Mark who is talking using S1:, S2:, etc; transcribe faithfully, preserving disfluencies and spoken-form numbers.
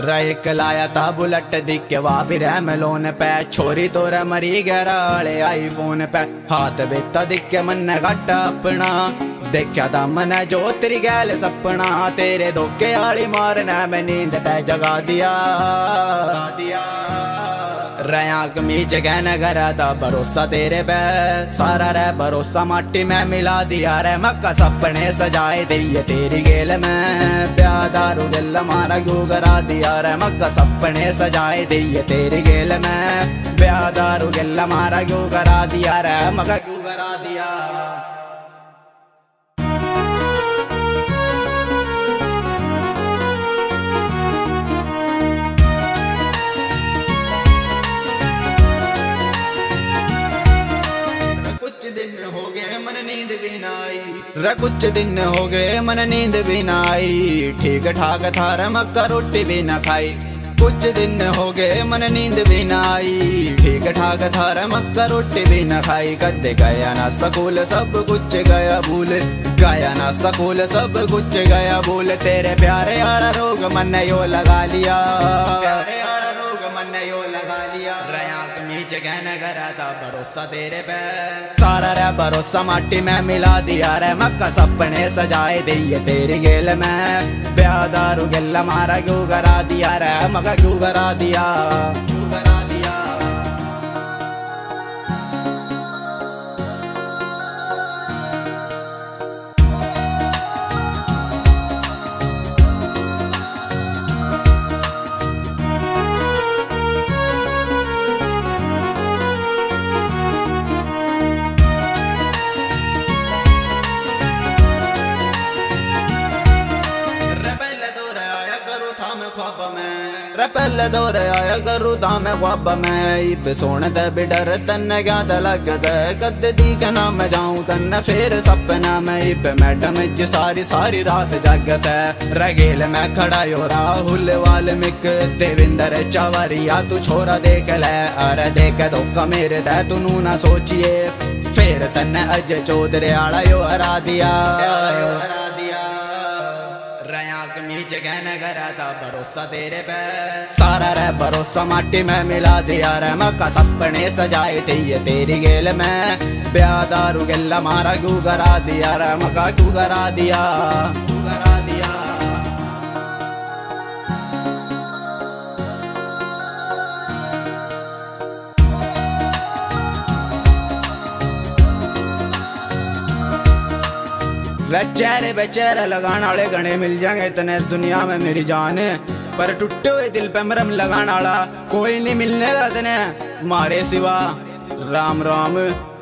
S1: एक लाया था बुलेट दिखे वाह भी रैम लोन पे छोरी तोरा मरी गराले आई फोन पे हाथ बेता दिखे मन घट अपना देखा था मन जो तेरी गैल सपना तेरे धोखे आली मारना मैं नींद पे जगा दिया दिया रया कमीज कहना करा था भरोसा तेरे पे सारा रे भरोसा माटी में मिला दिया रे मक्का सपने सजाए दिए तेरी गेल में प्यार दारू दिल मारा क्यों करा दिया रे मक्का सपने सजाए दिए तेरी गेल में प्यार दारू दिल मारा क्यों करा दिया रे मक्का क्यों करा दिया। नींद भी ना आई रे कुछ दिन हो गए मन नींद भी ना आई ठीक ठाक था रे मक्का रोटी भी ना खाई कुछ दिन हो गए मन नींद भी ना आई ठीक ठाक था रे मक्का रोटी भी ना खाई कदे गया ना स्कूल सब कुछ गया भूल गया ना स्कूल सब कुछ गया भूल तेरे प्यारे आला रोग मन यो लगा लिया प्यारे आला रोग मन यो लगा लिया रया कमीज कहना करा था भरोसा तेरे पे सारा रे भरोसा माटी में मिला दिया रे मक्का सपने सजाए दिए तेरी गेल में ब्याह दारू गिल्ला मारा क्यों करा दिया रे मक्का क्यों करा दिया क्यों करा दिया। पहले दौरे आया करू था मैं ख्वाब में इब सोने ते भी डर तन क्या लग से कद दी के नाम जाऊं तन फिर सपना में इब मैडम च सारी सारी रात जग से रगेल में खड़ा यो राहुल वाल्मीक देविंदर चवरिया तू छोरा देख ले अरे देख धोखा मेरे ते तू नू ना सोचिए फिर तन अज चौधरी आला यो हरा दिया हरा दिया रया कमीज कहना करा था भरोसा तेरे पे सारा रे भरोसा माटी में मिला दिया रे मक्का सपने सजाए दिए तेरी गेल में ब्याह दारू गिल्ला मारा क्यों करा दिया रे मक्का क्यों करा दिया क्यों करा दिया। चेहरे पे चेहरा लगाने वाले गणे मिल जाएंगे इतने इस दुनिया में मेरी जान पर टूटे हुए दिल पे मरम लगाने वाला कोई नहीं मिलने का इतने मारे सिवा राम राम।